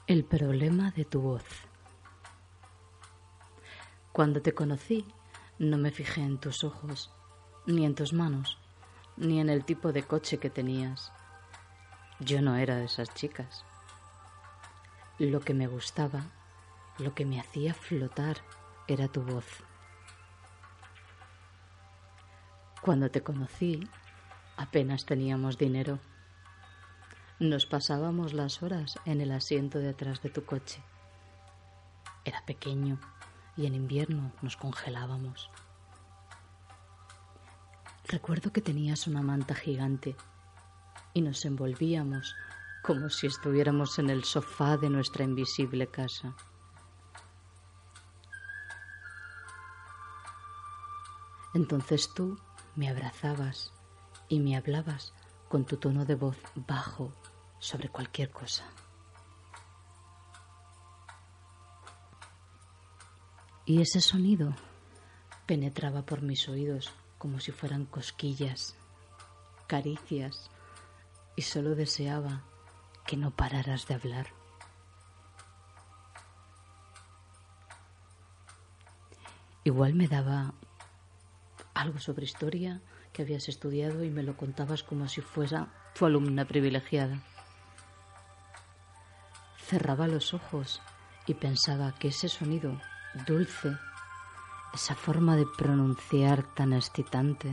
El problema de tu voz. Cuando te conocí, no me fijé en tus ojos, ni en tus manos, ni en el tipo de coche que tenías. Yo no era de esas chicas. Lo que me gustaba, lo que me hacía flotar, era tu voz. Cuando te conocí, apenas teníamos dinero. Nos pasábamos las horas en el asiento de atrás de tu coche. Era pequeño y en invierno nos congelábamos. Recuerdo que tenías una manta gigante y nos envolvíamos como si estuviéramos en el sofá de nuestra invisible casa. Entonces tú me abrazabas y me hablabas con tu tono de voz bajo sobre cualquier cosa. Y ese sonido penetraba por mis oídos como si fueran cosquillas, caricias, y solo deseaba que no pararas de hablar. Igual me daba algo sobre historia que habías estudiado y me lo contabas como si fuera tu alumna privilegiada. Cerraba los ojos y pensaba que ese sonido dulce, esa forma de pronunciar tan excitante,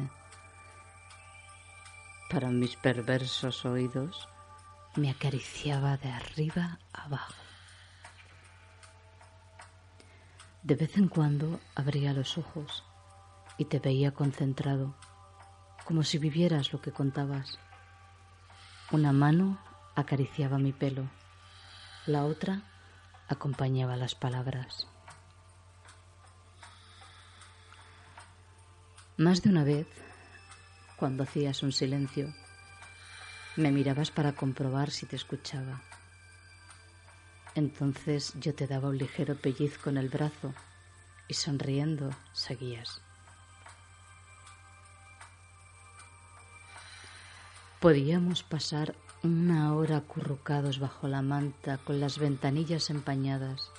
para mis perversos oídos, me acariciaba de arriba abajo. De vez en cuando abría los ojos y te veía concentrado, como si vivieras lo que contabas. Una mano acariciaba mi pelo, la otra acompañaba las palabras. Más de una vez, cuando hacías un silencio, me mirabas para comprobar si te escuchaba. Entonces yo te daba un ligero pellizco en el brazo y sonriendo seguías. Podíamos pasar una hora acurrucados bajo la manta con las ventanillas empañadas.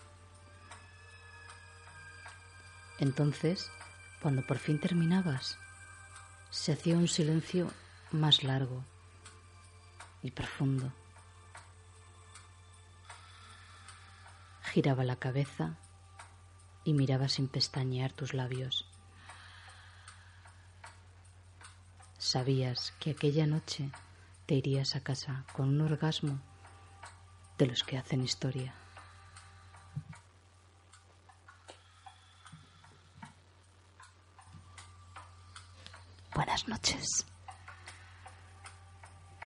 Entonces, cuando por fin terminabas, se hacía un silencio más largo y profundo. Giraba la cabeza y miraba sin pestañear tus labios. Sabías que aquella noche te irías a casa con un orgasmo de los que hacen historia. Buenas noches.